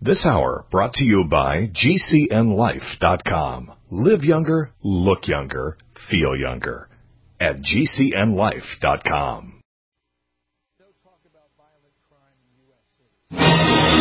This hour brought to you by GCNLife.com. Live younger, look younger, feel younger. At GCNLife.com. No talk about violent crime in U.S. cities.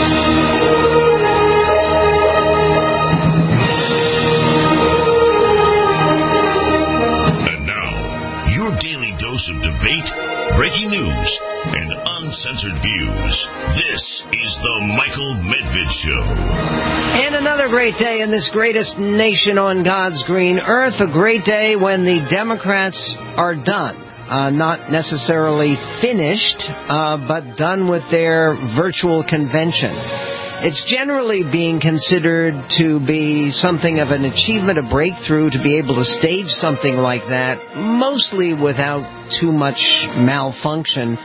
And now, your daily dose of debate, breaking news, and uncensored views. This is the Michael Medved Show. And another great day in this greatest nation on God's green earth. A great day when the Democrats are done. Not necessarily finished, but done with their virtual convention. It's generally being considered to be something of an achievement, a breakthrough, to be able to stage something like that, mostly without too much malfunction,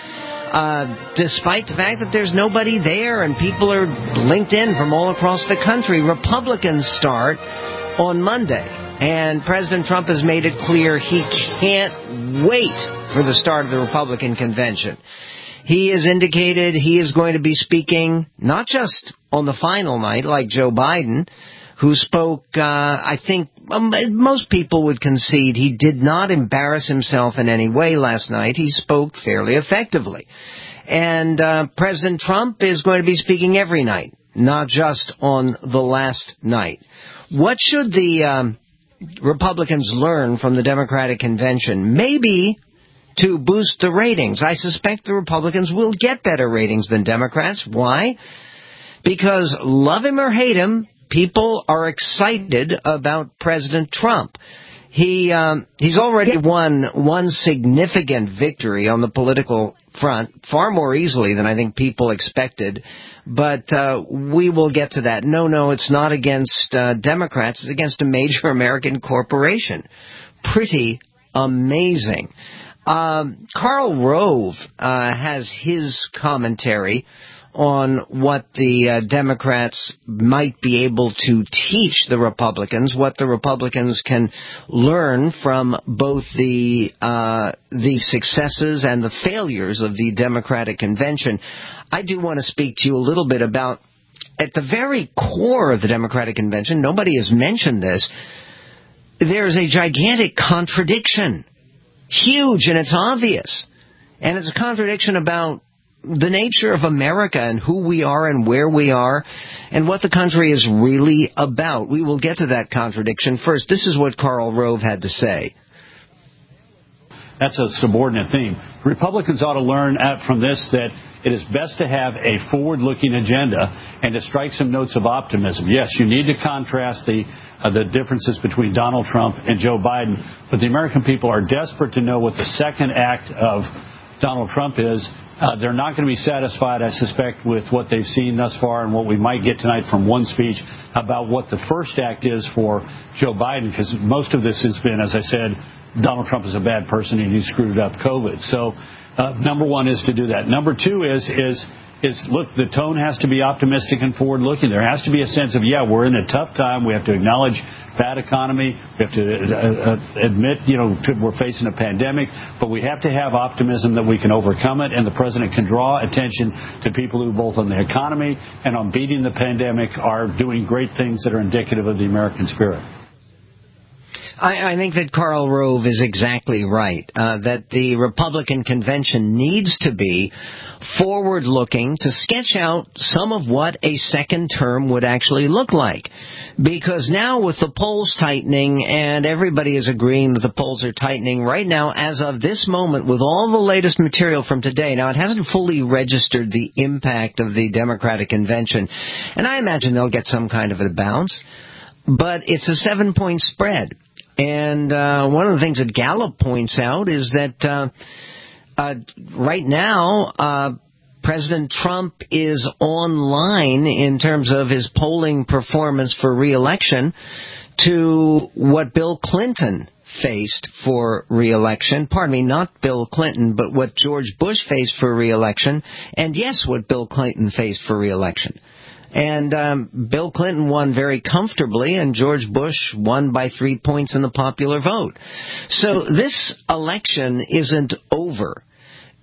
despite the fact that there's nobody there and people are linked in from all across the country. Republicans start on Monday, and President Trump has made it clear he can't wait for the start of the Republican convention. He has indicated he is going to be speaking not just on the final night like Joe Biden, who spoke, I think most people would concede he did not embarrass himself in any way last night. He spoke fairly effectively. And President Trump is going to be speaking every night, not just on the last night. What should the Republicans learn from the Democratic convention? Maybe to boost the ratings. I suspect the Republicans will get better ratings than Democrats. Why? Because love him or hate him, people are excited about President Trump. He's already won one significant victory on the political front, far more easily than I think people expected. But we will get to that. No, it's not against Democrats. It's against a major American corporation. Pretty amazing. Karl Rove has his commentary on what the Democrats might be able to teach the Republicans, what the Republicans can learn from both the successes and the failures of the Democratic convention. I do want to speak to you a little bit about, at the very core of the Democratic convention, nobody has mentioned this, there's a gigantic contradiction. Huge, and it's obvious. And it's a contradiction about the nature of America and who we are and where we are and what the country is really about. We will get to that contradiction. First, this is what Karl Rove had to say. That's a subordinate theme. Republicans ought to learn from this that it is best to have a forward-looking agenda and to strike some notes of optimism. Yes, you need to contrast the differences between Donald Trump and Joe Biden, but the American people are desperate to know what the second act of Donald Trump is. They're not going to be satisfied, I suspect, with what they've seen thus far and what we might get tonight from one speech about what the first act is for Joe Biden, because most of this has been, as I said, Donald Trump is a bad person and he screwed up COVID. So number one is to do that. Number two is look, the tone has to be optimistic and forward-looking. There has to be a sense of, we're in a tough time. We have to acknowledge bad economy. We have to admit, we're facing a pandemic. But we have to have optimism that we can overcome it. And the president can draw attention to people who, both on the economy and on beating the pandemic, are doing great things that are indicative of the American spirit. I think that Karl Rove is exactly right, that the Republican convention needs to be forward-looking to sketch out some of what a second term would actually look like. Because now with the polls tightening, and everybody is agreeing that the polls are tightening right now, as of this moment, with all the latest material from today, now it hasn't fully registered the impact of the Democratic convention, and I imagine they'll get some kind of a bounce, but it's a 7-point spread. And one of the things that Gallup points out is that right now President Trump is online in terms of his polling performance for re-election to what Bill Clinton faced for re-election. Pardon me, not Bill Clinton, but what George Bush faced for re-election. And yes, what Bill Clinton faced for re-election. And Bill Clinton won very comfortably, and George Bush won by 3 points in the popular vote. So this election isn't over.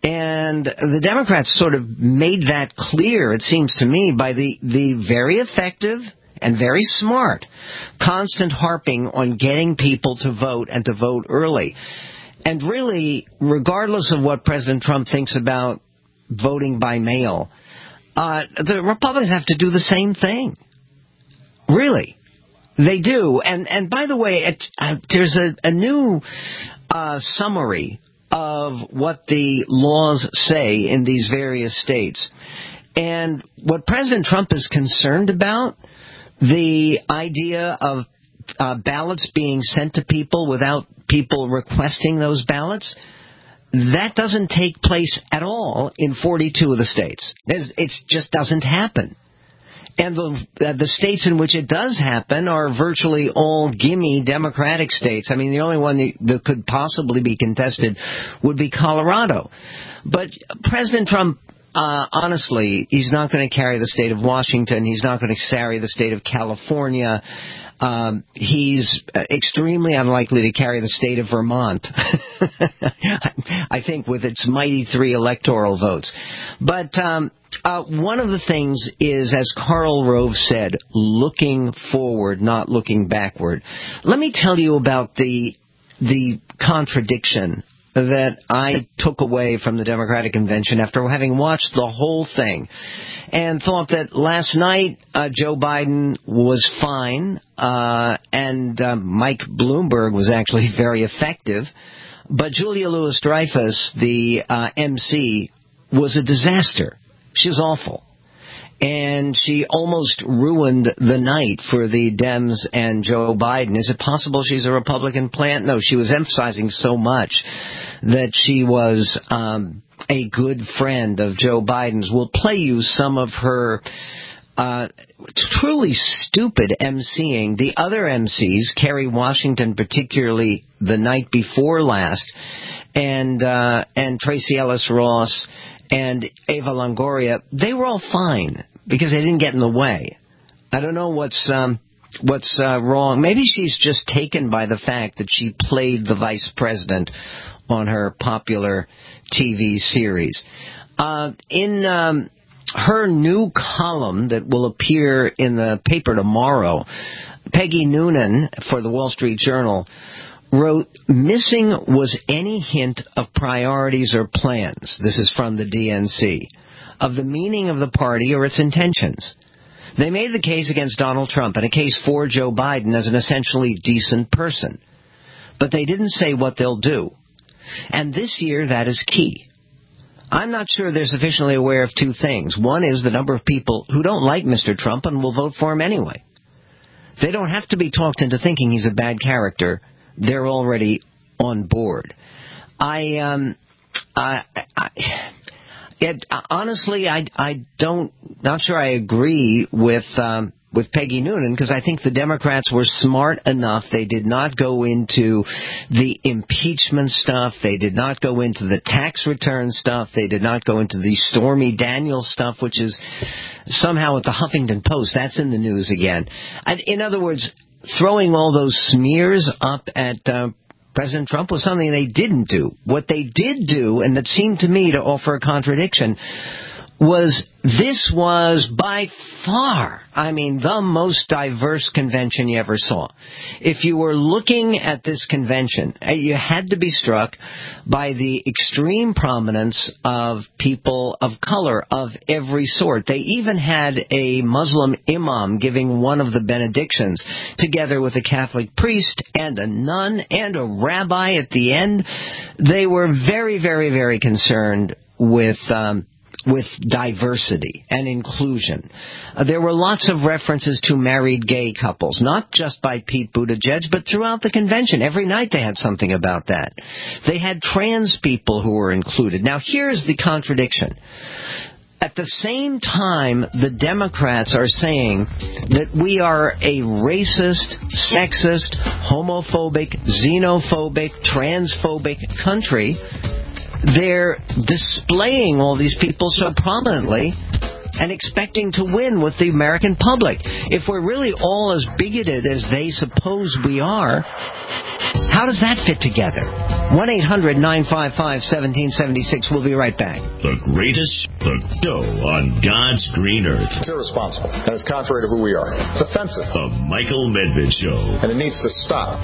And the Democrats sort of made that clear, it seems to me, by the very effective and very smart constant harping on getting people to vote and to vote early. And really, regardless of what President Trump thinks about voting by mail, the Republicans have to do the same thing. Really. They do. And by the way, there's a new summary of what the laws say in these various states. And what President Trump is concerned about, the idea of ballots being sent to people without people requesting those ballots, that doesn't take place at all in 42 of the states. It just doesn't happen. And the states in which it does happen are virtually all gimme Democratic states. I mean, the only one that could possibly be contested would be Colorado. But President Trump, honestly, he's not going to carry the state of Washington. He's not going to carry the state of California. He's extremely unlikely to carry the state of Vermont, I think, with its mighty 3 electoral votes. But one of the things is, as Karl Rove said, looking forward, not looking backward. Let me tell you about the contradiction that I took away from the Democratic Convention after having watched the whole thing and thought that last night Joe Biden was fine and Mike Bloomberg was actually very effective, but Julia Louis-Dreyfus, the MC, was a disaster. She was awful. And she almost ruined the night for the Dems and Joe Biden. Is it possible she's a Republican plant? No, she was emphasizing so much that she was a good friend of Joe Biden's. We'll play you some of her truly stupid emceeing. The other MCs, Kerry Washington particularly the night before last, and Tracy Ellis Ross, and Eva Longoria, they were all fine because they didn't get in the way. I don't know what's wrong. Maybe she's just taken by the fact that she played the vice president on her popular TV series. In her new column that will appear in the paper tomorrow, Peggy Noonan for the Wall Street Journal wrote, "Missing was any hint of priorities or plans," this is from the DNC, "of the meaning of the party or its intentions. They made the case against Donald Trump and a case for Joe Biden as an essentially decent person. But they didn't say what they'll do. And this year, that is key. I'm not sure they're sufficiently aware of 2 things. One is the number of people who don't like Mr. Trump and will vote for him anyway. They don't have to be talked into thinking he's a bad character. They're already on board." Honestly, not sure I agree with Peggy Noonan, because I think the Democrats were smart enough. They did not go into the impeachment stuff. They did not go into the tax return stuff. They did not go into the Stormy Daniels stuff, which is somehow at the Huffington Post. That's in the news again. In other words, throwing all those smears up at President Trump was something they didn't do. What they did do, and that seemed to me to offer a contradiction, was this was by far, the most diverse convention you ever saw. If you were looking at this convention, you had to be struck by the extreme prominence of people of color of every sort. They even had a Muslim imam giving one of the benedictions, together with a Catholic priest and a nun and a rabbi at the end. They were very, very, very concerned with diversity and inclusion. There were lots of references to married gay couples, not just by Pete Buttigieg, but throughout the convention. Every night they had something about that. They had trans people who were included. Now, here's the contradiction. At the same time, the Democrats are saying that we are a racist, sexist, homophobic, xenophobic, transphobic country. They're displaying all these people so prominently and expecting to win with the American public. If we're really all as bigoted as they suppose we are, how does that fit together? 1-800-955-1776. We'll be right back. The greatest show on God's green earth. It's irresponsible, and it's contrary to who we are. It's offensive. The Michael Medved Show. And it needs to stop.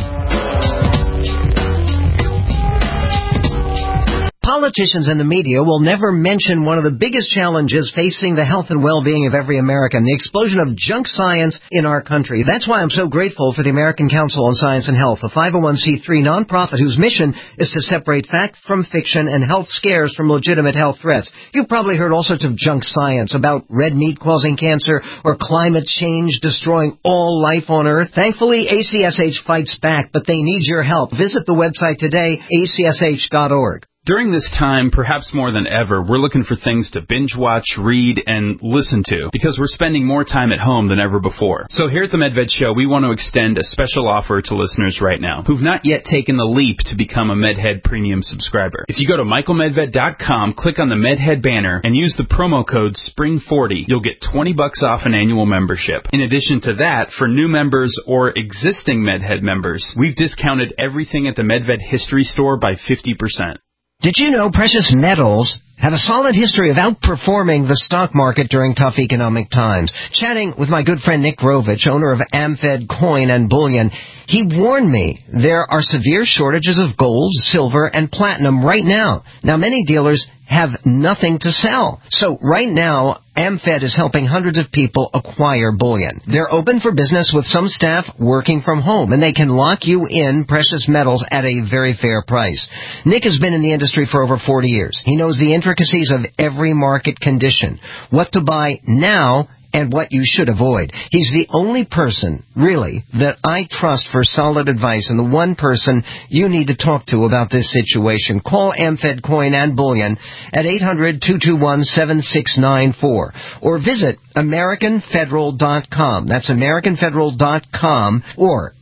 Politicians and the media will never mention one of the biggest challenges facing the health and well-being of every American, the explosion of junk science in our country. That's why I'm so grateful for the American Council on Science and Health, a 501c3 nonprofit whose mission is to separate fact from fiction and health scares from legitimate health threats. You've probably heard all sorts of junk science about red meat causing cancer or climate change destroying all life on Earth. Thankfully, ACSH fights back, but they need your help. Visit the website today, acsh.org. During this time, perhaps more than ever, we're looking for things to binge watch, read, and listen to because we're spending more time at home than ever before. So here at the Medved Show, we want to extend a special offer to listeners right now who've not yet taken the leap to become a Medhead Premium subscriber. If you go to michaelmedved.com, click on the Medhead banner, and use the promo code SPRING40, you'll get $20 off an annual membership. In addition to that, for new members or existing Medhead members, we've discounted everything at the Medved History Store by 50%. Did you know precious metals have a solid history of outperforming the stock market during tough economic times? Chatting with my good friend Nick Rovich, owner of AmFed Coin and Bullion, he warned me there are severe shortages of gold, silver, and platinum right now. Now, many dealers have nothing to sell. So right now, AmFed is helping hundreds of people acquire bullion. They're open for business with some staff working from home, and they can lock you in precious metals at a very fair price. Nick has been in the industry for over 40 years. He knows the intricacies of every market condition, what to buy now, and what you should avoid. He's the only person, really, that I trust for solid advice and the one person you need to talk to about this situation. Call AmFed Coin and Bullion at 800-221-7694 or visit AmericanFederal.com. That's AmericanFederal.com or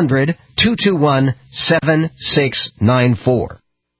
800-221-7694.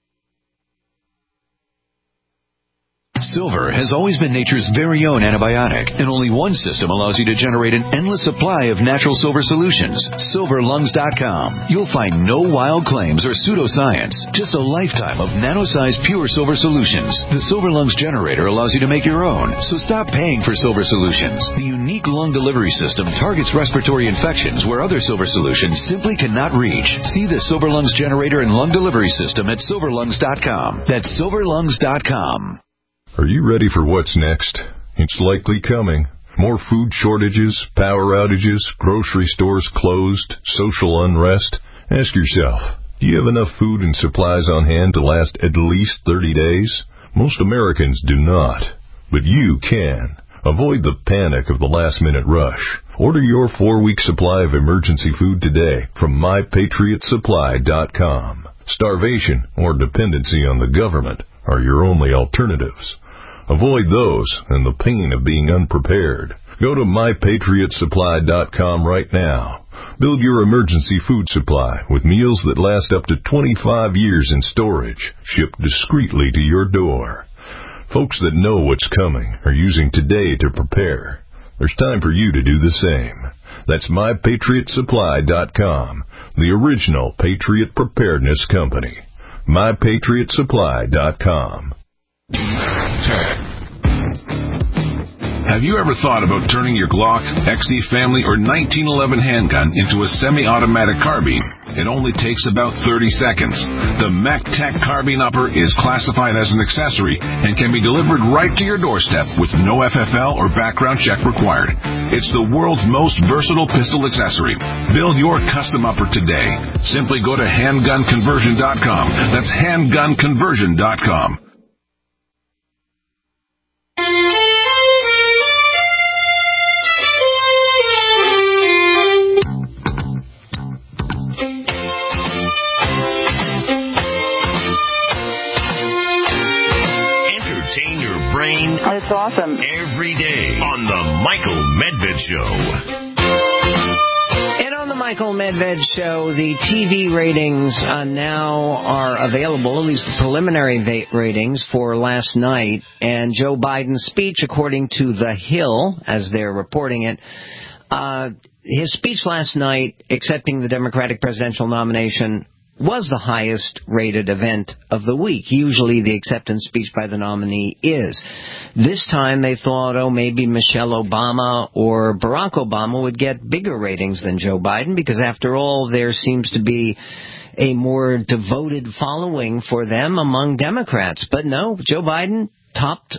Silver has always been nature's very own antibiotic, and only one system allows you to generate an endless supply of natural silver solutions. SilverLungs.com. You'll find no wild claims or pseudoscience, just a lifetime of nano-sized pure silver solutions. The Silver Lungs generator allows you to make your own, so stop paying for silver solutions. The unique lung delivery system targets respiratory infections where other silver solutions simply cannot reach. See the Silver Lungs generator and lung delivery system at SilverLungs.com. That's SilverLungs.com. Are you ready for what's next? It's likely coming. More food shortages, power outages, grocery stores closed, social unrest. Ask yourself, do you have enough food and supplies on hand to last at least 30 days? Most Americans do not, but you can. Avoid the panic of the last-minute rush. Order your 4-week supply of emergency food today from MyPatriotSupply.com. Starvation or dependency on the government are your only alternatives. Avoid those and the pain of being unprepared. Go to MyPatriotSupply.com right now. Build your emergency food supply with meals that last up to 25 years in storage, shipped discreetly to your door. Folks that know what's coming are using today to prepare. There's time for you to do the same. That's MyPatriotSupply.com, the original Patriot Preparedness Company. MyPatriotSupply.com. Have you ever thought about turning your Glock, XD Family, or 1911 handgun into a semi-automatic carbine? It only takes about 30 seconds. The MacTech Carbine Upper is classified as an accessory and can be delivered right to your doorstep with no FFL or background check required. It's the world's most versatile pistol accessory. Build your custom upper today. Simply go to handgunconversion.com. That's handgunconversion.com. It's awesome. Every day on the Michael Medved Show. And on the Michael Medved Show. The TV ratings now are available, at least the preliminary ratings for last night. And Joe Biden's speech, according to The Hill, as they're reporting it, his speech last night accepting the Democratic presidential nomination was the highest rated event of the week. Usually the acceptance speech by the nominee is. This time they thought, maybe Michelle Obama or Barack Obama would get bigger ratings than Joe Biden, because after all, there seems to be a more devoted following for them among Democrats. But no, Joe Biden topped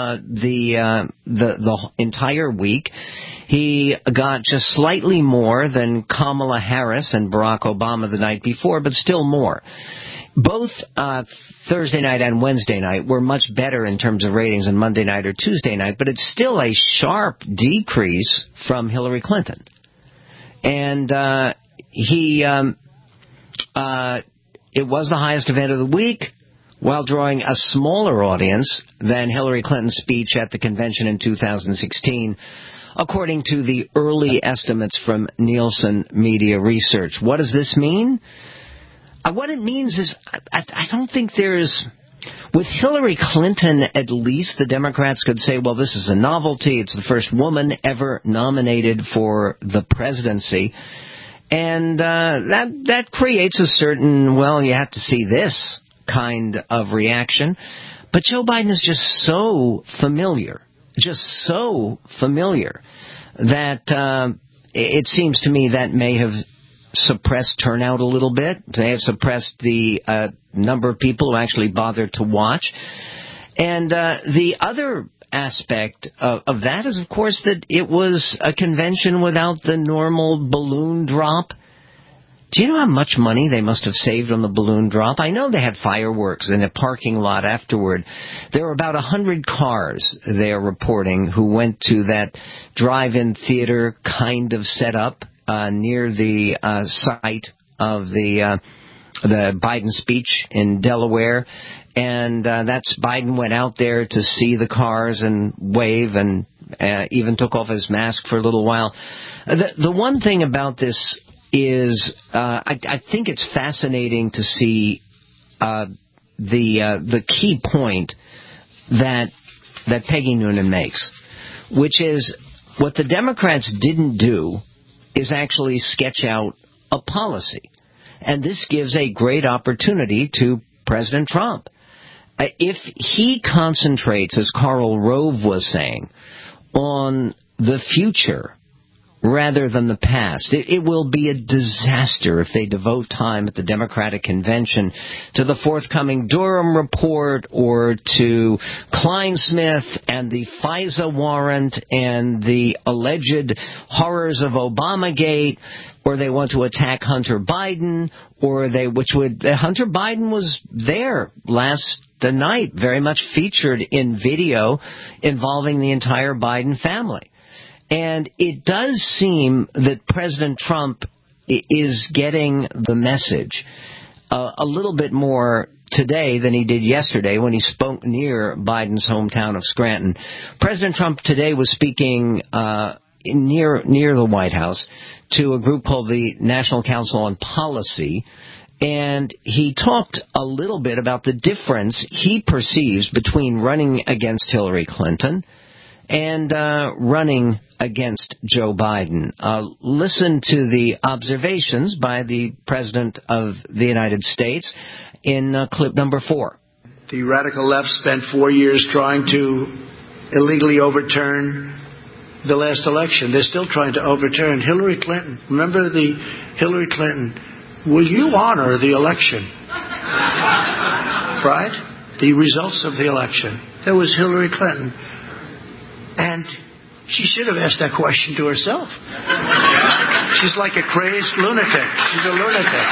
the entire week. He got just slightly more than Kamala Harris and Barack Obama the night before, but still more. Both Thursday night and Wednesday night were much better in terms of ratings than Monday night or Tuesday night, but it's still a sharp decrease from Hillary Clinton. And it was the highest event of the week, while drawing a smaller audience than Hillary Clinton's speech at the convention in 2016, according to the early estimates from Nielsen Media Research. What does this mean? What it means is, I don't think there's... With Hillary Clinton, at least, the Democrats could say, well, this is a novelty. It's the first woman ever nominated for the presidency. And that creates a certain, well, you have to see this kind of reaction. But Joe Biden is just so familiar that it seems to me that may have suppressed turnout a little bit. They have suppressed the number of people who actually bothered to watch. And the other aspect of that is, of course, that it was a convention without the normal balloon drop. Do you know how much money they must have saved on the balloon drop? I know they had fireworks in a parking lot afterward. There were about 100 cars, they are reporting, who went to that drive-in theater kind of setup near the site of the Biden speech in Delaware. And that's Biden went out there to see the cars and wave and even took off his mask for a little while. The one thing about this is I think it's fascinating to see the key point that Peggy Noonan makes, which is what the Democrats didn't do is actually sketch out a policy. And this gives a great opportunity to President Trump. If he concentrates, as Karl Rove was saying, on the future rather than the past, it will be a disaster if they devote time at the Democratic convention to the forthcoming Durham report or to Kleinsmith and the FISA warrant and the alleged horrors of Obamagate, or they want to attack Hunter Biden, Hunter Biden was there last night, very much featured in video involving the entire Biden family. And it does seem that President Trump is getting the message a little bit more today than he did yesterday when he spoke near Biden's hometown of Scranton. President Trump today was speaking near the White House to a group called the National Council on Policy, and he talked a little bit about the difference he perceives between running against Hillary Clinton and running against Joe Biden. Listen to the observations by the President of the United States in clip number 4. The radical left spent 4 years trying to illegally overturn the last election. They're still trying to overturn Hillary Clinton. Remember the Hillary Clinton? Will you honor the election? Right? The results of the election. That was Hillary Clinton. And she should have asked that question to herself. She's like a crazed lunatic. She's a lunatic.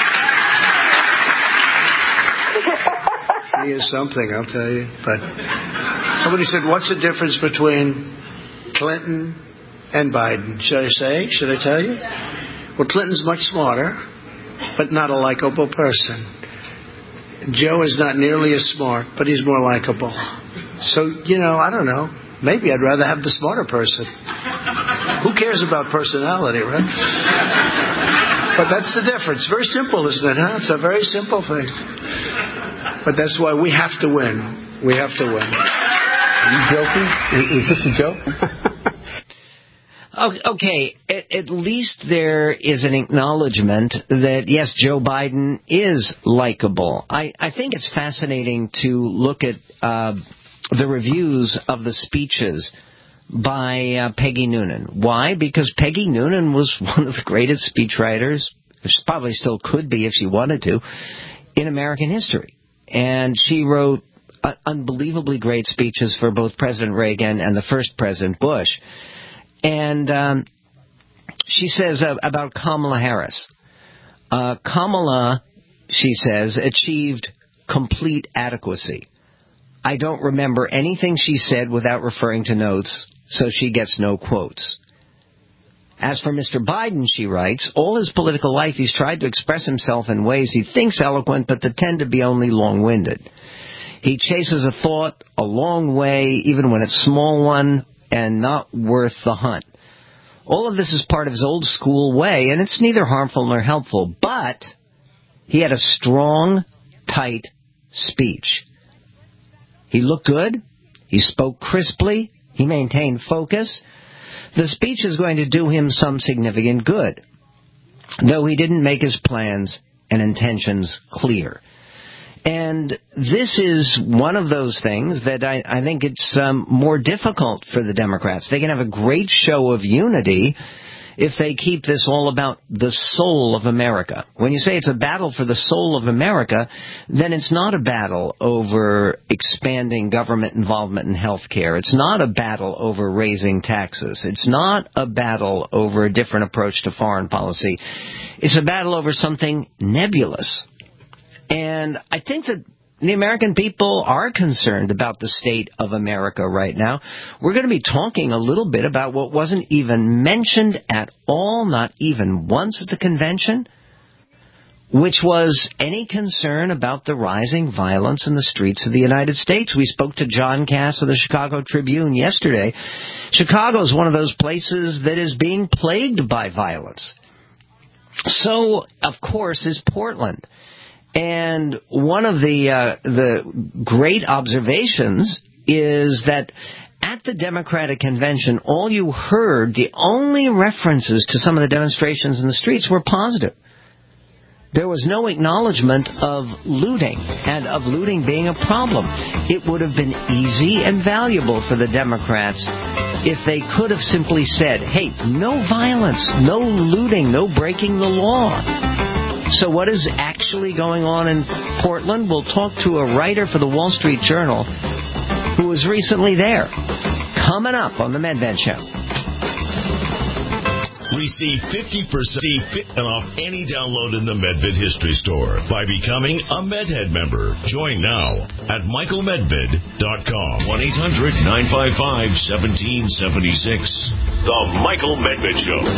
She is something, I'll tell you. But somebody said, what's the difference between Clinton and Biden? Should I say? Should I tell you? Well, Clinton's much smarter, but not a likable person. Joe is not nearly as smart, but he's more likable. So, I don't know. Maybe I'd rather have the smarter person. Who cares about personality, right? But that's the difference. Very simple, isn't it, huh? It's a very simple thing. But that's why we have to win. We have to win. Are you joking? Is this a joke? Okay, at least there is an acknowledgement that, yes, Joe Biden is likable. I think it's fascinating to look at the reviews of the speeches by Peggy Noonan. Why? Because Peggy Noonan was one of the greatest speechwriters, she probably still could be if she wanted to, in American history. And she wrote unbelievably great speeches for both President Reagan and the first President Bush. And she says about Kamala Harris, Kamala, she says, achieved complete adequacy. I don't remember anything she said without referring to notes, so she gets no quotes. As for Mr. Biden, she writes, all his political life he's tried to express himself in ways he thinks eloquent, but that tend to be only long-winded. He chases a thought a long way, even when it's a small one, and not worth the hunt. All of this is part of his old school way, and it's neither harmful nor helpful, but he had a strong, tight speech. He looked good, he spoke crisply, he maintained focus. The speech is going to do him some significant good, though he didn't make his plans and intentions clear. And this is one of those things that I think it's more difficult for the Democrats. They can have a great show of unity if they keep this all about the soul of America. When you say it's a battle for the soul of America, then it's not a battle over expanding government involvement in health care. It's not a battle over raising taxes. It's not a battle over a different approach to foreign policy. It's a battle over something nebulous. And I think that the American people are concerned about the state of America right now. We're going to be talking a little bit about what wasn't even mentioned at all, not even once at the convention, which was any concern about the rising violence in the streets of the United States. We spoke to John Cass of the Chicago Tribune yesterday. Chicago is one of those places that is being plagued by violence. So, of course, is Portland. And one of the great observations is that at the Democratic convention, all you heard, the only references to some of the demonstrations in the streets were positive. There was no acknowledgement of looting and of looting being a problem. It would have been easy and valuable for the Democrats if they could have simply said, hey, no violence, no looting, no breaking the law. So what is actually going on in Portland? We'll talk to a writer for the Wall Street Journal who was recently there. Coming up on the MedVed Show. Receive 50% off any download in the MedVed History Store by becoming a MedHead member. Join now at michaelmedved.com. 1-800-955-1776. The Michael Medved Show.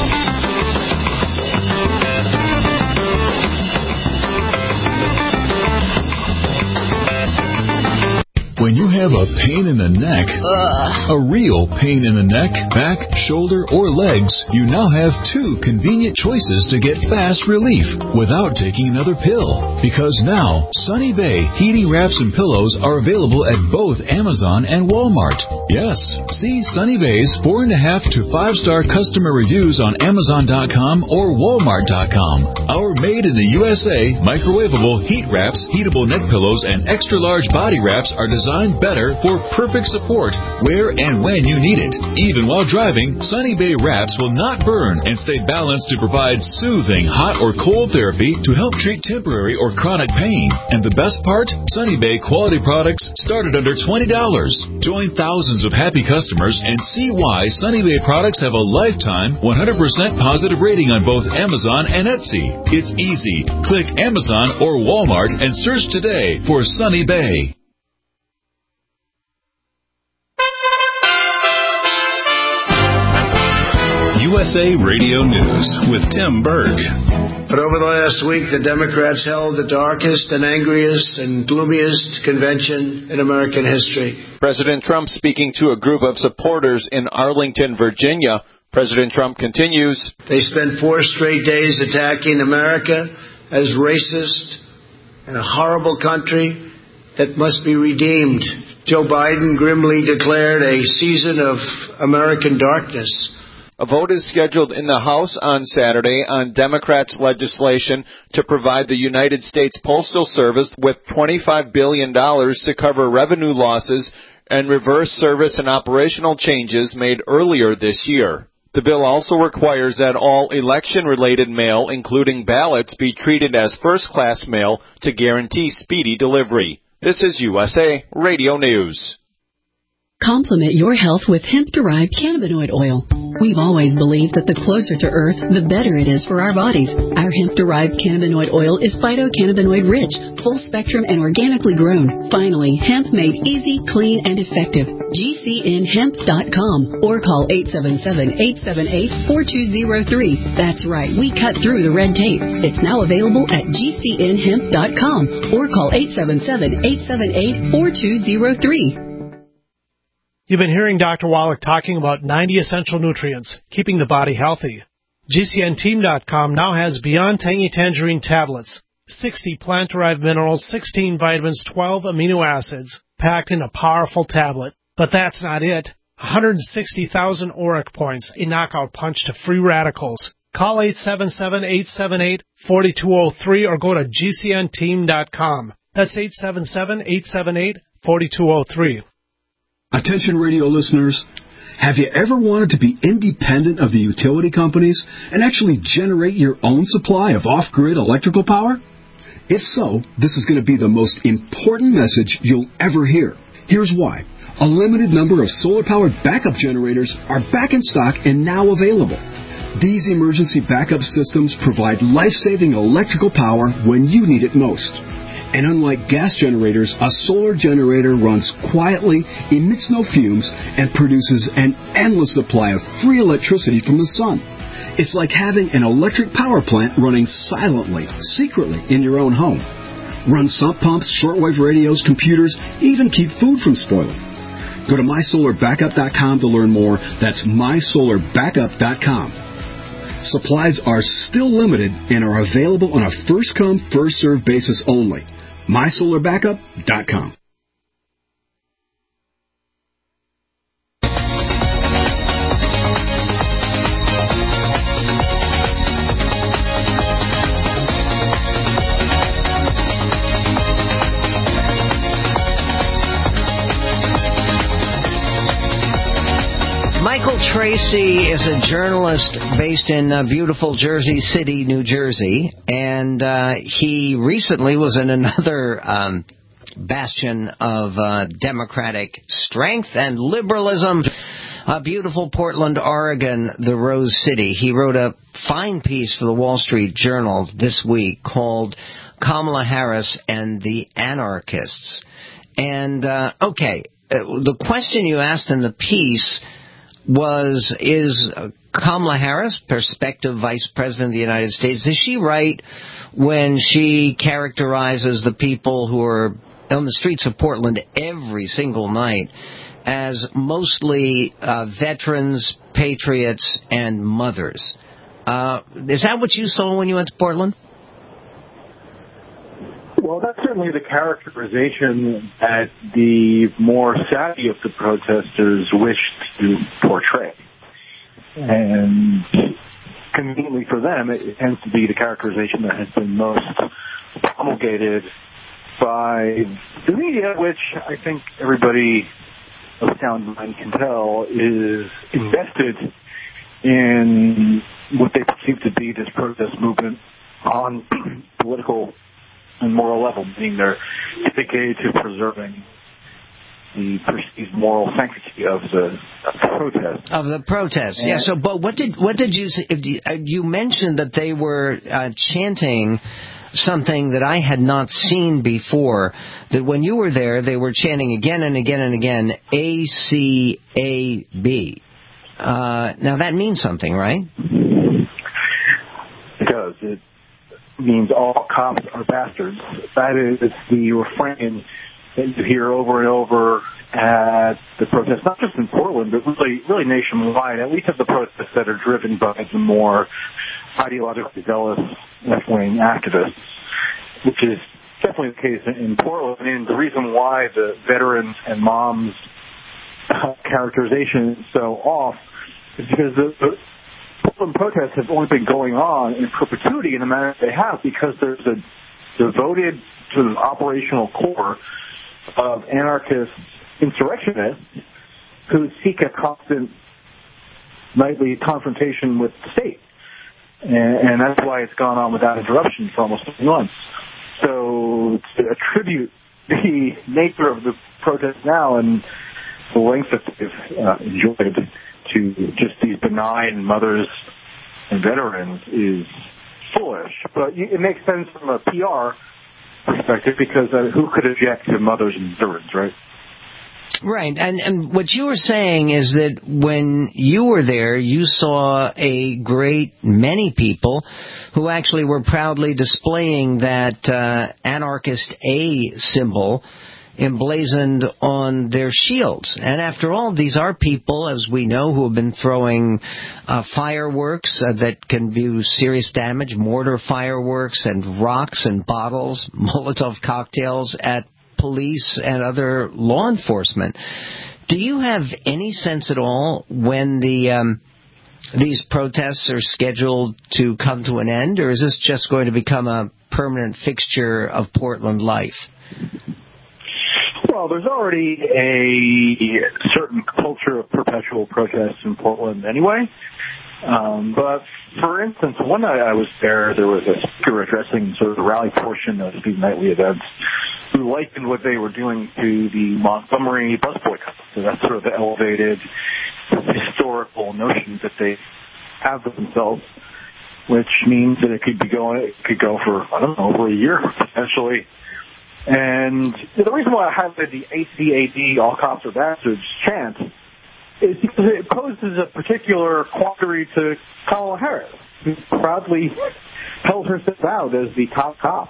When you have a pain in the neck, a real pain in the neck, back, shoulder, or legs, you now have two convenient choices to get fast relief without taking another pill. Because now, Sunny Bay heating wraps and pillows are available at both Amazon and Walmart. Yes, see Sunny Bay's 4.5 to 5-star customer reviews on Amazon.com or Walmart.com. Our made in the USA microwavable heat wraps, heatable neck pillows, and extra large body wraps are designed better for perfect support where and when you need it. Even while driving, Sunny Bay wraps will not burn and stay balanced to provide soothing hot or cold therapy to help treat temporary or chronic pain. And the best part? Sunny Bay quality products start at under $20. Join thousands of happy customers and see why Sunny Bay products have a lifetime 100% positive rating on both Amazon and Etsy. It's easy. Click Amazon or Walmart and search today for Sunny Bay. USA Radio News with Tim Berg. But over the last week, the Democrats held the darkest and angriest and gloomiest convention in American history. President Trump speaking to a group of supporters in Arlington, Virginia, President Trump continues. They spent 4 straight days attacking America as racist and a horrible country that must be redeemed. Joe Biden grimly declared a season of American darkness. A vote is scheduled in the House on Saturday on Democrats' legislation to provide the United States Postal Service with $25 billion to cover revenue losses and reverse service and operational changes made earlier this year. The bill also requires that all election-related mail, including ballots, be treated as first-class mail to guarantee speedy delivery. This is USA Radio News. Complement your health with hemp-derived cannabinoid oil. We've always believed that the closer to Earth, the better it is for our bodies. Our hemp-derived cannabinoid oil is phytocannabinoid-rich, full-spectrum, and organically grown. Finally, hemp made easy, clean, and effective. GCNhemp.com or call 877-878-4203. That's right, we cut through the red tape. It's now available at GCNhemp.com or call 877-878-4203. You've been hearing Dr. Wallach talking about 90 essential nutrients, keeping the body healthy. GCNteam.com now has Beyond Tangy Tangerine tablets, 60 plant-derived minerals, 16 vitamins, 12 amino acids, packed in a powerful tablet. But that's not it. 160,000 auric points, a knockout punch to free radicals. Call 877-878-4203 or go to GCNteam.com. That's 877-878-4203. Attention radio listeners, have you ever wanted to be independent of the utility companies and actually generate your own supply of off-grid electrical power? If so, this is going to be the most important message you'll ever hear. Here's why. A limited number of solar-powered backup generators are back in stock and now available. These emergency backup systems provide life-saving electrical power when you need it most. And unlike gas generators, a solar generator runs quietly, emits no fumes, and produces an endless supply of free electricity from the sun. It's like having an electric power plant running silently, secretly in your own home. Run sump pumps, shortwave radios, computers, even keep food from spoiling. Go to mysolarbackup.com to learn more. That's mysolarbackup.com. Supplies are still limited and are available on a first-come, first-served basis only. mysolarbackup.com. Michael Tracy is a journalist based in beautiful Jersey City, New Jersey, and he recently was in another bastion of Democratic strength and liberalism, beautiful Portland, Oregon, the Rose City. He wrote a fine piece for the Wall Street Journal this week called Kamala Harris and the Anarchists. And, the question you asked in the piece was, is Kamala Harris, prospective Vice President of the United States, is she right when she characterizes the people who are on the streets of Portland every single night as mostly veterans, patriots, and mothers? Is that what you saw when you went to Portland? Well, that's certainly the characterization that the more savvy of the protesters wished to portray. And conveniently for them, it tends to be the characterization that has been most promulgated by the media, which I think everybody of sound mind can tell is invested in what they perceive to be this protest movement on political and moral level, meaning they're dedicated to preserving the perceived moral sanctity of the protest. Of the protest, yeah. So, but what did you say? You mentioned that they were chanting something that I had not seen before. That when you were there, they were chanting again and again and again, ACAB. Now that means something, right? It does. It means all cops are bastards. That is the refrain that you hear over and over at the protests, not just in Portland, but really nationwide, at least at the protests that are driven by the more ideologically zealous left-wing activists, which is definitely the case in Portland. And the reason why the veterans and moms characterization is so off is because the Portland protests have only been going on in perpetuity in the manner they have because there's a devoted sort of operational core of anarchist insurrectionists who seek a constant nightly confrontation with the state. And that's why it's gone on without interruption for almost 2 months. So to attribute the nature of the protest now and the length that they've enjoyed to just these benign mothers and veterans is foolish. But it makes sense from a PR perspective because who could object to mothers and veterans, right? Right, and what you were saying is that when you were there, you saw a great many people who actually were proudly displaying that anarchist A symbol emblazoned on their shields. And after all, these are people, as we know, who have been throwing fireworks that can do serious damage, mortar fireworks and rocks and bottles, Molotov cocktails at police and other law enforcement. Do you have any sense at all when these protests are scheduled to come to an end, or is this just going to become a permanent fixture of Portland life? Well, there's already a certain culture of perpetual protests in Portland anyway. But, for instance, one night I was there was a speaker addressing sort of the rally portion of these nightly events who likened what they were doing to the Montgomery bus boycott. So that's sort of the elevated historical notion that they have of themselves, which means that it could go for, I don't know, over a year, potentially. And the reason why I highlighted the ACAB, all cops are bastards chant is because it poses a particular quandary to Kamala Harris, who proudly held herself out as the top cop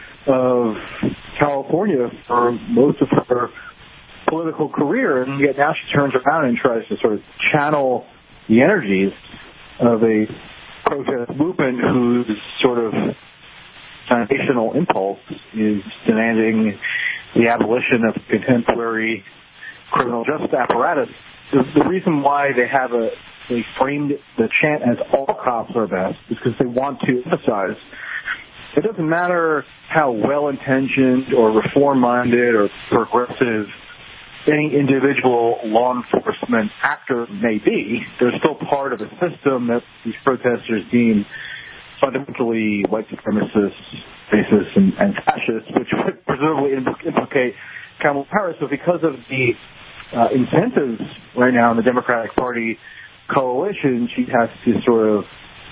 of California for most of her political career, and yet now she turns around and tries to sort of channel the energies of a protest movement whose sort of foundational impulse is demanding the abolition of contemporary criminal justice apparatus. The reason why they framed the chant as all cops are best is because they want to emphasize it doesn't matter how well-intentioned or reform-minded or progressive any individual law enforcement actor may be, they're still part of a system that these protesters deem fundamentally white supremacists, racists, and fascists, which would presumably implicate Kamala Harris. So because of the incentives right now in the Democratic Party coalition, she has to sort of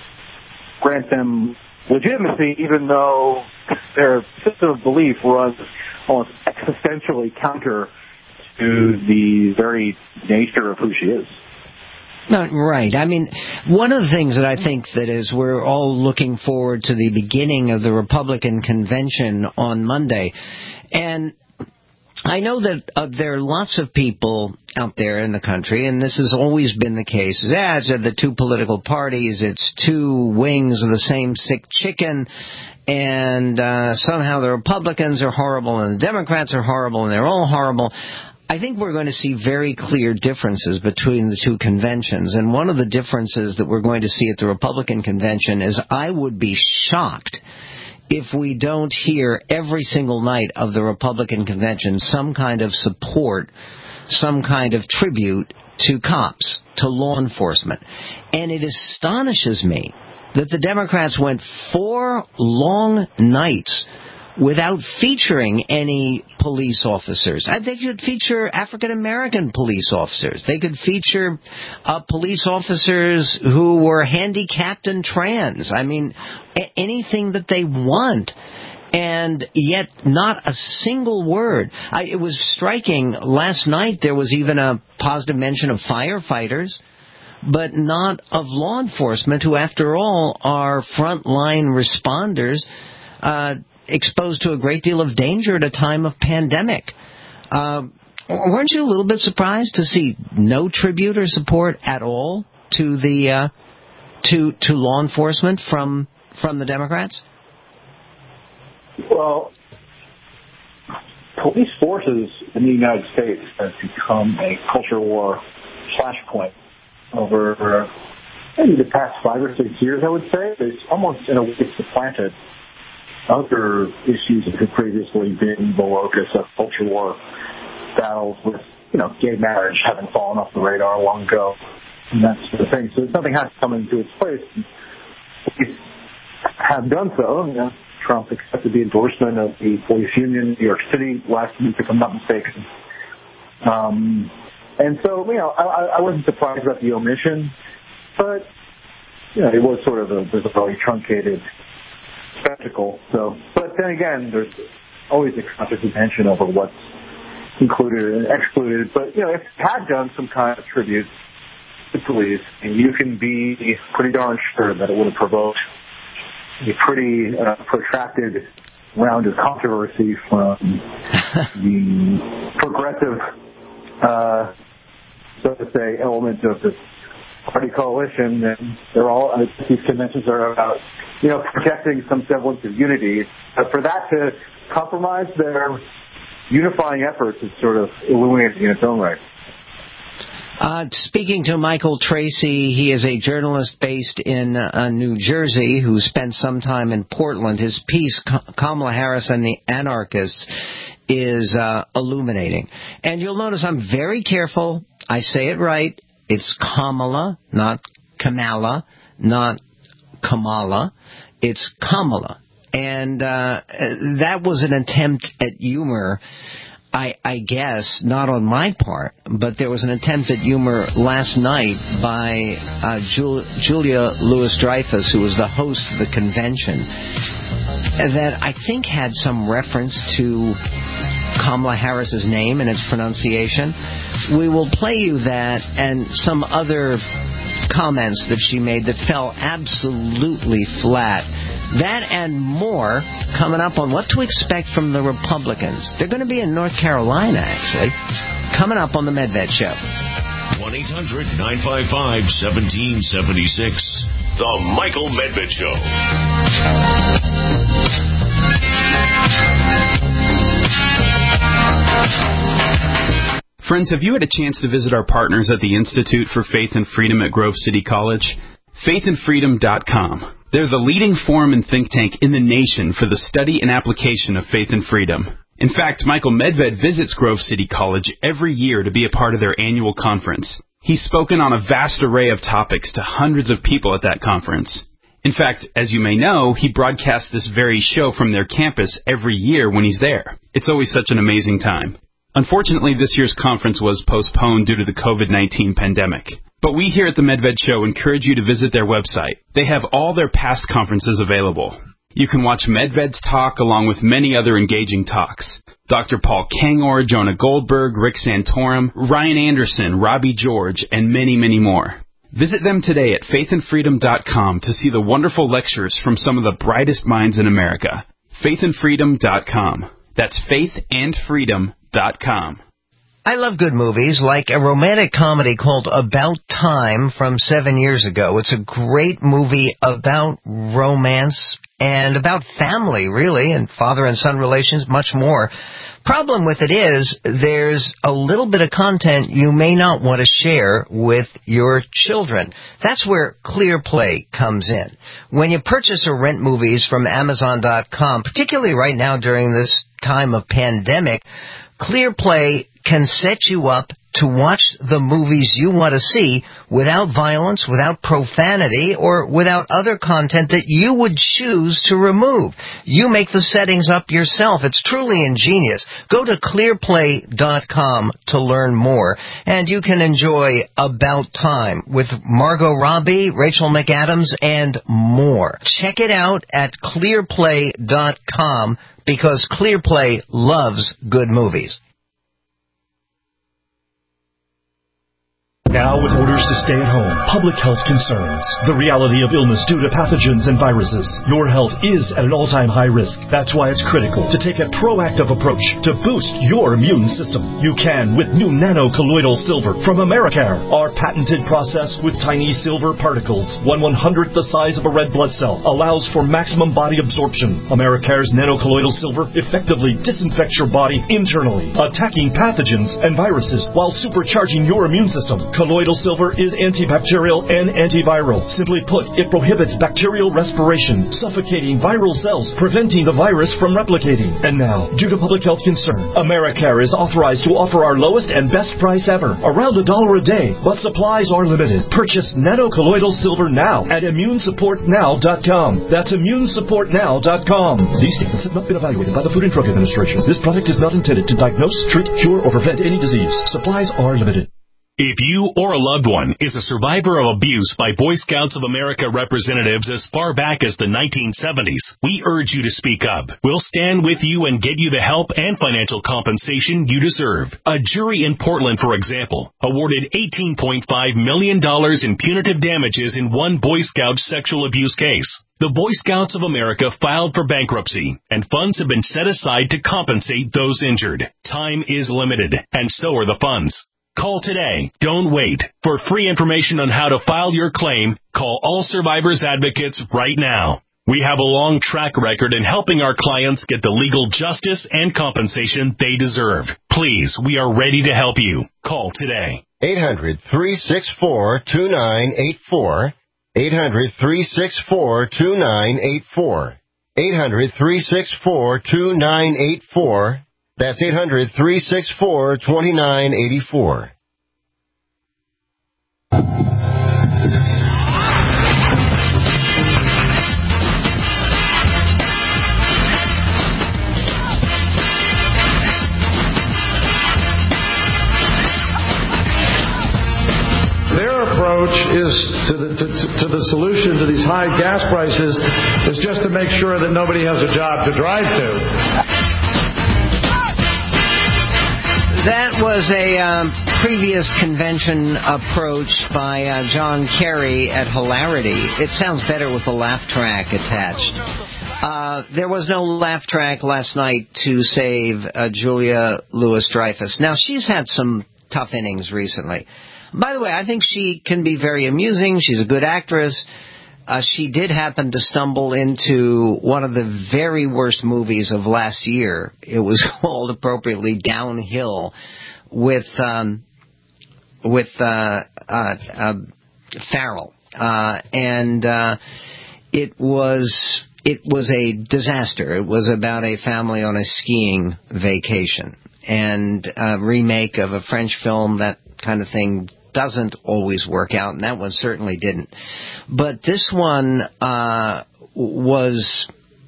grant them legitimacy, even though their system of belief runs almost existentially counter to the very nature of who she is. Right. I mean, one of the things that I think that is we're all looking forward to the beginning of the Republican convention on Monday. And I know that there are lots of people out there in the country, and this has always been the case. It's the two political parties, it's two wings of the same sick chicken, and somehow the Republicans are horrible and the Democrats are horrible and they're all horrible. I think we're going to see very clear differences between the two conventions. And one of the differences that we're going to see at the Republican convention is I would be shocked if we don't hear every single night of the Republican convention some kind of support, some kind of tribute to cops, to law enforcement. And it astonishes me that the Democrats went 4 long nights without featuring any police officers. They could feature African-American police officers. They could feature police officers who were handicapped and trans. I mean, anything that they want. And yet not a single word. It was striking. Last night there was even a positive mention of firefighters, but not of law enforcement, who, after all, are frontline responders, exposed to a great deal of danger at a time of pandemic. Weren't you a little bit surprised to see no tribute or support at all to the to law enforcement from the Democrats? Well, police forces in the United States have become a culture war flashpoint over maybe the past 5 or 6 years, I would say. It's almost in a way supplanted other issues that had previously been the locus of culture war battles with, gay marriage having fallen off the radar long ago, and that sort of thing. So something has to come into its place. Police have done so. Trump accepted the endorsement of the police union in New York City last week, if I'm not mistaken. And so, I wasn't surprised about the omission, but, it was sort of a very truncated spectacle. So, but then again, there's always a conscious attention over what's included and excluded. But, if it had done some kind of tribute to police, and you can be pretty darn sure that it would have provoked a pretty protracted round of controversy from the progressive, so to say, element of the party coalition. And these conventions are about, protecting some semblance of unity. For that to compromise their unifying efforts is sort of illuminating in its own right. Speaking to Michael Tracy, he is a journalist based in New Jersey who spent some time in Portland. His piece, Kamala Harris and the Anarchists, is illuminating. And you'll notice I'm very careful. I say it right. It's Kamala, not Kamala, not Kamala. It's Kamala. And that was an attempt at humor, I guess, not on my part, but there was an attempt at humor last night by Julia Louis-Dreyfus, who was the host of the convention, that I think had some reference to Kamala Harris's name and its pronunciation. We will play you that and some other comments that she made that fell absolutely flat. That and more coming up on what to expect from the Republicans. They're going to be in North Carolina, actually, coming up on the Medved Show. 1-800-955-1776. The Michael Medved Show. Friends, have you had a chance to visit our partners at the Institute for Faith and Freedom at Grove City College? faithandfreedom.com. They're the leading forum and think tank in the nation for the study and application of faith and freedom. In fact, Michael Medved visits Grove City College every year to be a part of their annual conference. He's spoken on a vast array of topics to hundreds of people at that conference. In fact, as you may know, he broadcasts this very show from their campus every year when he's there. It's always such an amazing time. Unfortunately, this year's conference was postponed due to the COVID-19 pandemic. But we here at the Medved Show encourage you to visit their website. They have all their past conferences available. You can watch Medved's talk along with many other engaging talks. Dr. Paul Kangor, Jonah Goldberg, Rick Santorum, Ryan Anderson, Robbie George, and many, many more. Visit them today at faithandfreedom.com to see the wonderful lectures from some of the brightest minds in America. faithandfreedom.com. That's faithandfreedom.com. I love good movies, like a romantic comedy called About Time from 7 years ago. It's a great movie about romance and about family, really, and father and son relations, much more. Problem with it is there's a little bit of content you may not want to share with your children. That's where ClearPlay comes in. When you purchase or rent movies from Amazon.com, particularly right now during this time of pandemic, ClearPlay can set you up to watch the movies you want to see without violence, without profanity, or without other content that you would choose to remove. You make the settings up yourself. It's truly ingenious. Go to clearplay.com to learn more, and you can enjoy About Time with Margot Robbie, Rachel McAdams, and more. Check it out at clearplay.com because ClearPlay loves good movies. Now with orders to stay at home, public health concerns, the reality of illness due to pathogens and viruses, your health is at an all-time high risk. That's why it's critical to take a proactive approach to boost your immune system. You can with new nano-colloidal silver from Americare. Our patented process with tiny silver particles, 1/100th the size of a red blood cell, allows for maximum body absorption. Americare's nano-colloidal silver effectively disinfects your body internally, attacking pathogens and viruses while supercharging your immune system. Colloidal silver is antibacterial and antiviral. Simply put, it prohibits bacterial respiration, suffocating viral cells, preventing the virus from replicating. And now, due to public health concern, Americare is authorized to offer our lowest and best price ever, around $1 a day, but supplies are limited. Purchase nano-colloidal silver now at immunesupportnow.com. That's immunesupportnow.com. These statements have not been evaluated by the Food and Drug Administration. This product is not intended to diagnose, treat, cure, or prevent any disease. Supplies are limited. If you or a loved one is a survivor of abuse by Boy Scouts of America representatives as far back as the 1970s, we urge you to speak up. We'll stand with you and get you the help and financial compensation you deserve. A jury in Portland, for example, awarded $18.5 million in punitive damages in one Boy Scout sexual abuse case. The Boy Scouts of America filed for bankruptcy, and funds have been set aside to compensate those injured. Time is limited, and so are the funds. Call today. Don't wait. For free information on how to file your claim, call All Survivors Advocates right now. We have a long track record in helping our clients get the legal justice and compensation they deserve. Please, we are ready to help you. Call today. 800-364-2984. 800-364-2984. 800-364-2984. That's 800-364-2984. Their approach is to the solution to these high gas prices is just to make sure that nobody has a job to drive to. That was a previous convention approach by John Kerry at Hilarity. It sounds better with a laugh track attached. There was no laugh track last night to save Julia Louis-Dreyfus. Now, she's had some tough innings recently. By the way, I think she can be very amusing. She's a good actress. She did happen to stumble into one of the very worst movies of last year. It was called appropriately Downhill with Farrell. And it was a disaster. It was about a family on a skiing vacation and a remake of a French film. That kind of thing doesn't always work out, and that one certainly didn't. But this one was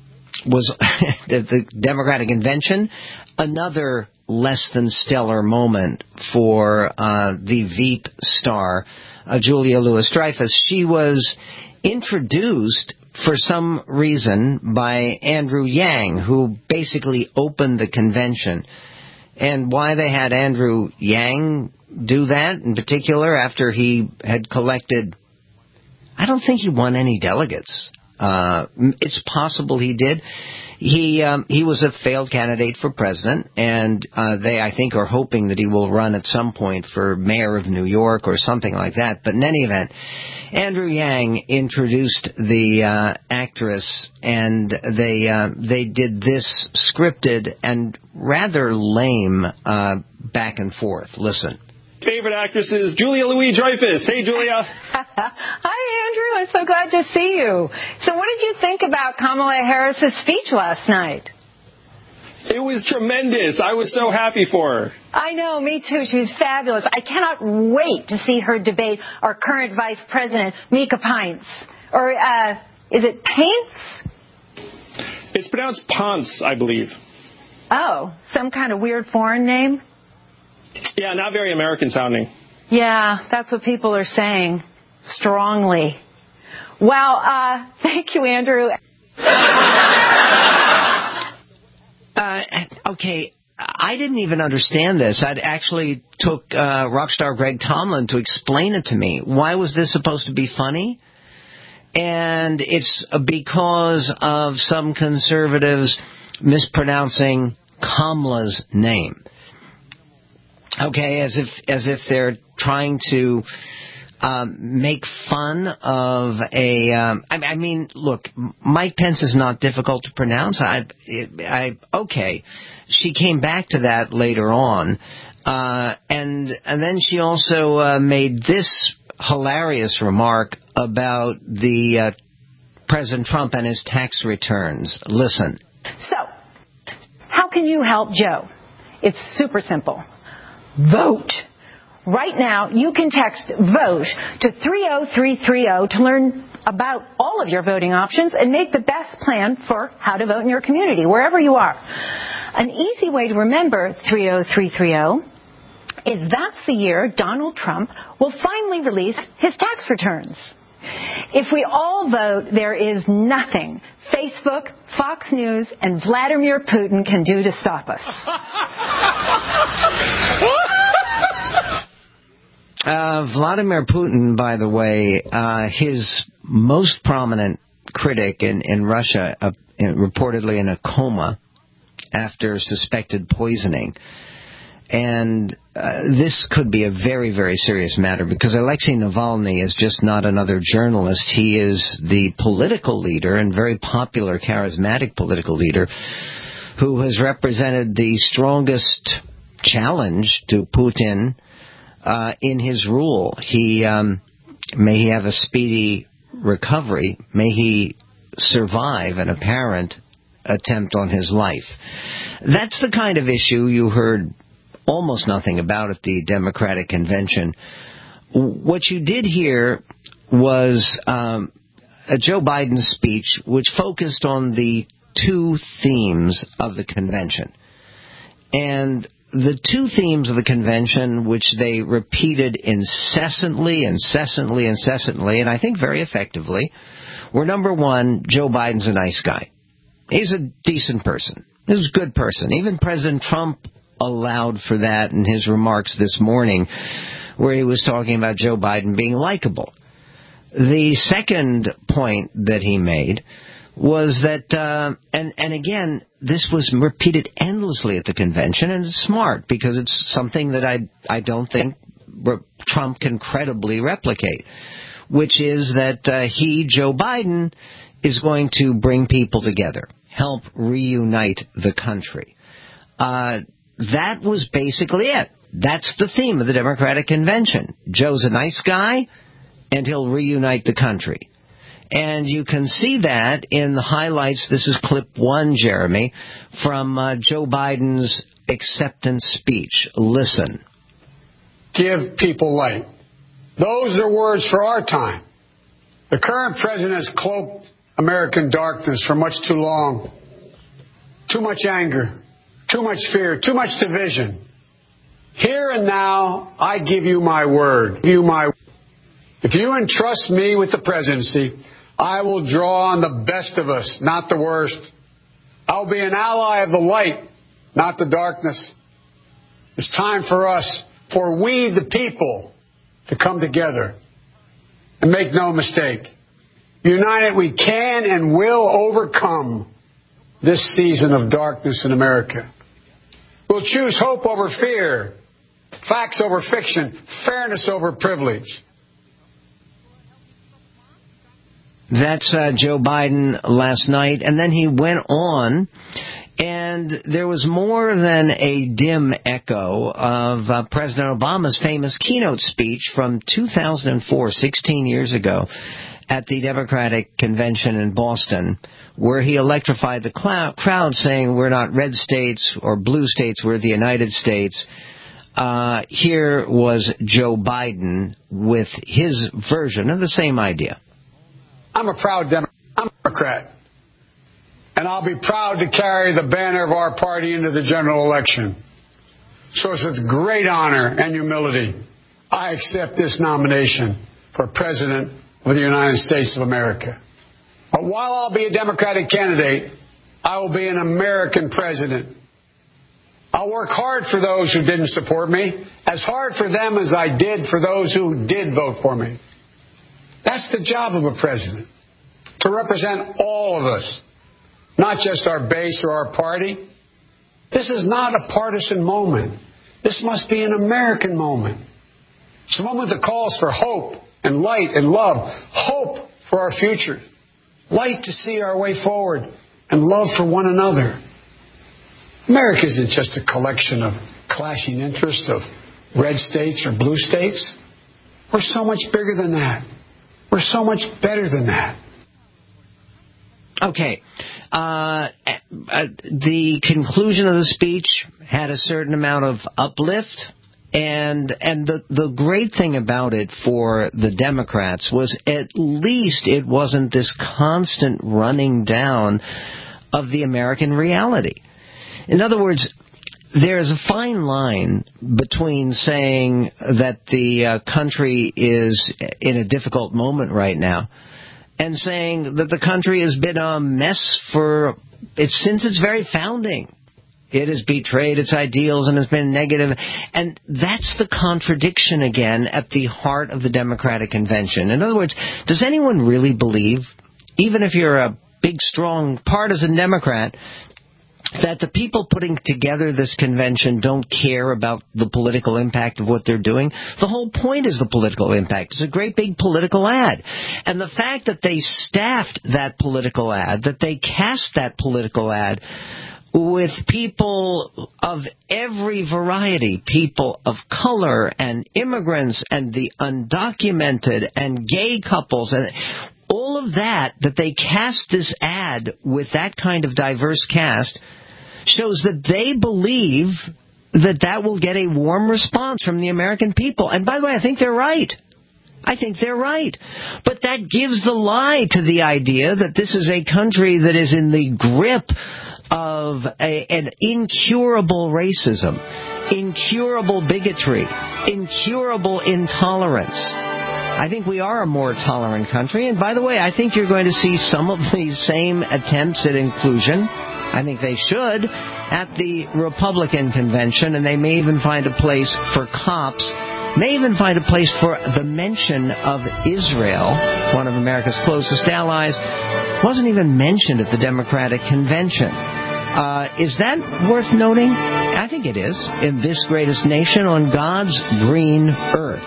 the Democratic Convention, another less than stellar moment for the Veep star, Julia Louis-Dreyfus. She was introduced for some reason by Andrew Yang, who basically opened the convention. And why they had Andrew Yang do that in particular after he had collected, I don't think he won any delegates. It's possible he did. He was a failed candidate for president, and they, I think, are hoping that he will run at some point for mayor of New York or something like that. But in any event, Andrew Yang introduced the actress, and they did this scripted and rather lame back and forth. Listen. Favorite actress is Julia Louis-Dreyfus. Hey, Julia. Hi, Andrew. I'm so glad to see you. So what did you think about Kamala Harris's speech last night? It was tremendous. I was so happy for her. I know, me too. She was fabulous. I cannot wait to see her debate our current Vice President, Mika Pince. Or is it Paints? It's pronounced Ponce, I believe. Oh, some kind of weird foreign name? Yeah, not very American sounding. Yeah, that's what people are saying. Strongly. Well, thank you, Andrew. Okay, I didn't even understand this. I actually took rock star Greg Tomlin to explain it to me. Why was this supposed to be funny? And it's because of some conservatives mispronouncing Kamala's name. Okay, as if they're trying to make fun of a. I mean, look, Mike Pence is not difficult to pronounce. Okay, she came back to that later on, and then she also made this hilarious remark about the President Trump and his tax returns. Listen. So, how can you help Joe? It's super simple. Vote. Right now, you can text VOTE to 30330 to learn about all of your voting options and make the best plan for how to vote in your community, wherever you are. An easy way to remember 30330 is that's the year Donald Trump will finally release his tax returns. If we all vote, there is nothing Facebook, Fox News, and Vladimir Putin can do to stop us. Vladimir Putin, by the way, his most prominent critic in Russia, reportedly in a coma after suspected poisoning. And this could be a very, very serious matter because Alexei Navalny is just not another journalist. He is the political leader and very popular, charismatic political leader who has represented the strongest challenge to Putin in his rule. May he have a speedy recovery. May he survive an apparent attempt on his life. That's the kind of issue you heard almost nothing about at the Democratic convention. What you did hear was a Joe Biden speech which focused on the two themes of the convention. And the two themes of the convention, which they repeated incessantly, and I think very effectively, were number one, Joe Biden's a nice guy. He's a decent person. He's a good person. Even President Trump allowed for that in his remarks this morning, where he was talking about Joe Biden being likable. The second point that he made was that, and again, this was repeated endlessly at the convention, and it's smart because it's something that I don't think Trump can credibly replicate, which is that he, Joe Biden, is going to bring people together, help reunite the country. That was basically it. That's the theme of the Democratic convention. Joe's a nice guy, and he'll reunite the country. And you can see that in the highlights. This is clip one, Jeremy, from Joe Biden's acceptance speech. Listen. Give people light. Those are words for our time. The current president has cloaked American darkness for much too long. Too much anger, too much fear, too much division. Here and now, I give you my word. If you entrust me with the presidency, I will draw on the best of us, not the worst. I'll be an ally of the light, not the darkness. It's time for us, for we the people, to come together. And make no mistake, united we can and will overcome this season of darkness in America. We'll choose hope over fear, facts over fiction, fairness over privilege. That's Joe Biden last night. And then he went on, and there was more than a dim echo of President Obama's famous keynote speech from 2004, 16 years ago, at the Democratic convention in Boston, where he electrified the crowd saying, we're not red states or blue states, we're the United States. Here was Joe Biden with his version of the same idea. I'm a proud Democrat, and I'll be proud to carry the banner of our party into the general election. So it's with great honor and humility I accept this nomination for President of the United States of America. But while I'll be a Democratic candidate, I will be an American president. I'll work hard for those who didn't support me, as hard for them as I did for those who did vote for me. That's the job of a president, to represent all of us, not just our base or our party. This is not a partisan moment. This must be an American moment. It's a moment that calls for hope and light and love. Hope for our future. Light to see our way forward, and love for one another. America isn't just a collection of clashing interests of red states or blue states. We're so much bigger than that. We're so much better than that. Okay. The conclusion of the speech had a certain amount of uplift. And the great thing about it for the Democrats was at least it wasn't this constant running down of the American reality. In other words, there's a fine line between saying that the country is in a difficult moment right now and saying that the country has been a mess since its very founding. It has betrayed its ideals and has been negative. And that's the contradiction again at the heart of the Democratic Convention. In other words, does anyone really believe, even if you're a big, strong, partisan Democrat, that the people putting together this convention don't care about the political impact of what they're doing? The whole point is the political impact. It's a great big political ad. And the fact that they staffed that political ad, that they cast that political ad with people of every variety, people of color and immigrants and the undocumented and gay couples and all of that they cast this ad with that kind of diverse cast shows that they believe that will get a warm response from the American people. And by the way, I think they're right. I think they're right. But that gives the lie to the idea that this is a country that is in the grip of an incurable racism, incurable bigotry, incurable intolerance. I think we are a more tolerant country. And by the way, I think you're going to see some of these same attempts at inclusion. I think they should at the Republican convention, and they may even find a place for cops, may even find a place for the mention of Israel, one of America's closest allies. Wasn't even mentioned at the Democratic convention. Is that worth noting? I think it is. In this greatest nation on God's green earth.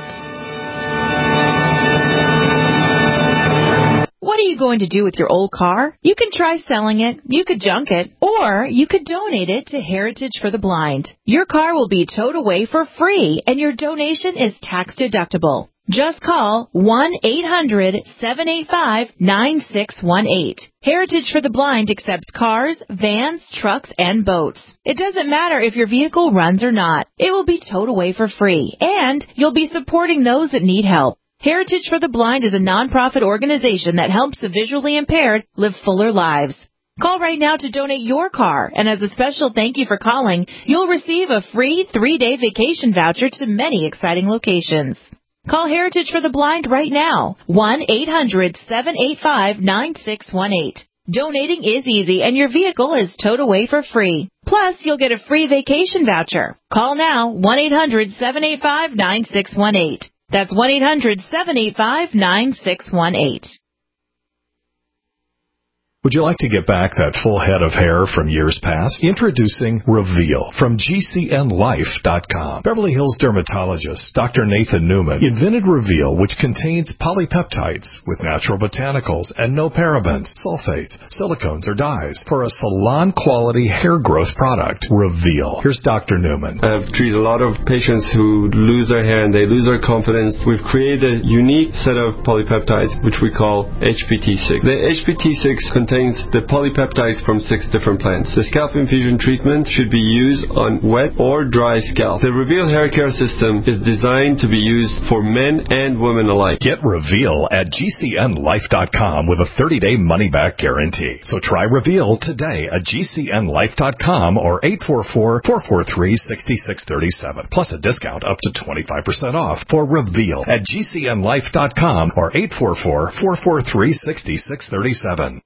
What are you going to do with your old car? You can try selling it, you could junk it, or you could donate it to Heritage for the Blind. Your car will be towed away for free, and your donation is tax deductible. Just call 1-800-785-9618. Heritage for the Blind accepts cars, vans, trucks, and boats. It doesn't matter if your vehicle runs or not. It will be towed away for free, and you'll be supporting those that need help. Heritage for the Blind is a nonprofit organization that helps the visually impaired live fuller lives. Call right now to donate your car, and as a special thank you for calling, you'll receive a free 3-day vacation voucher to many exciting locations. Call Heritage for the Blind right now, 1-800-785-9618. Donating is easy, and your vehicle is towed away for free. Plus, you'll get a free vacation voucher. Call now, 1-800-785-9618. That's 1-800-785-9618. Would you like to get back that full head of hair from years past? Introducing Reveal from GCNLife.com. Beverly Hills dermatologist Dr. Nathan Newman invented Reveal, which contains polypeptides with natural botanicals and no parabens, sulfates, silicones, or dyes for a salon-quality hair growth product. Reveal. Here's Dr. Newman. I've treated a lot of patients who lose their hair and they lose their confidence. We've created a unique set of polypeptides, which we call HPT6. The HPT6 contains the polypeptides from 6 different plants. The scalp infusion treatment should be used on wet or dry scalp. The Reveal hair care system is designed to be used for men and women alike. Get Reveal at GCNLife.com with a 30-day money-back guarantee. So try Reveal today at GCNLife.com or 844-443-6637. Plus a discount up to 25% off for Reveal at GCNLife.com or 844-443-6637.